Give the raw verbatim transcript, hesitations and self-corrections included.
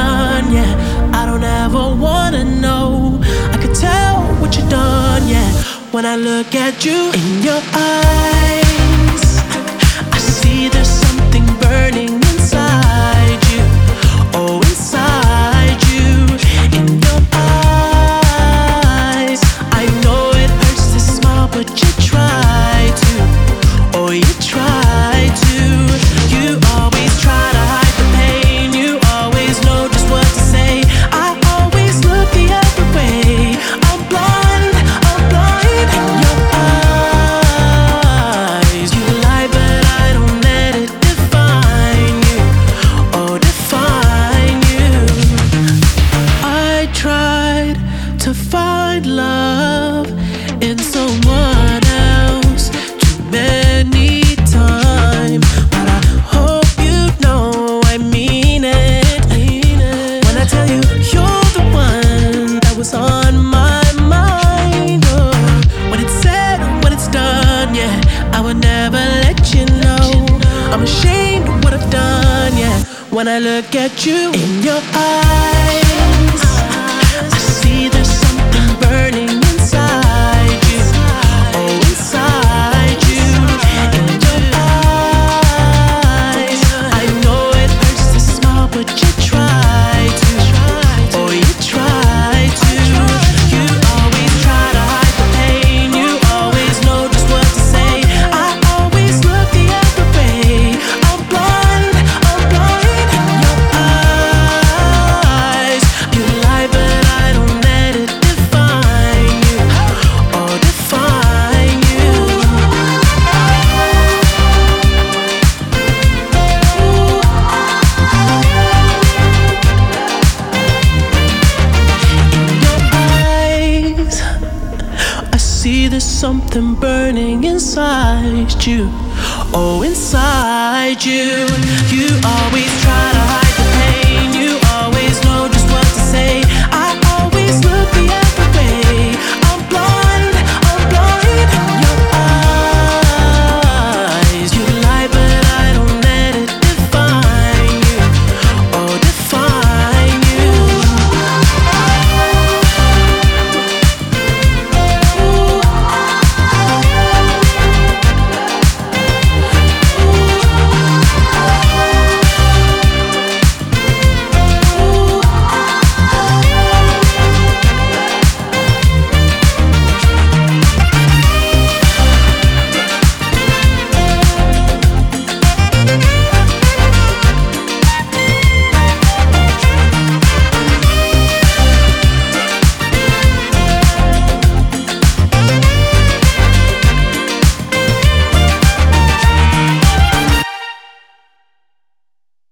done, yeah. I don't ever wanna know. I could tell what you done, yeah. When I look at you in your eyes, I see there's something burning inside you. Oh, inside you, in your eyes. I know it hurts to smile, but you try to. Oh, you try to. You always try to hide the pain. You always know just what to say. I always look the other way. I'm blind, I'm blind in your eyes. You lie, but I don't let it define you. Oh, define you. I tried to find love in someone else too many times, but I hope you know I mean it. When I tell you you're the one that was on my mind, oh, when it's said, when it's done, yeah, I would never let you know. I'm ashamed of what I've done, yeah. When I look at you in your eyes, I see there's something burning inside you. Oh, inside you, in your eyes. I know it hurts to smile, but you try to. Oh, you try to. You always try to hide the pain. You always know just what to say. I always look the other way. I'm blind, I'm blind in your eyes. You lie, but I don't let it define you. Oh, define you. In your eyes, I see there's something burning inside you. Oh, inside you. You always try to hide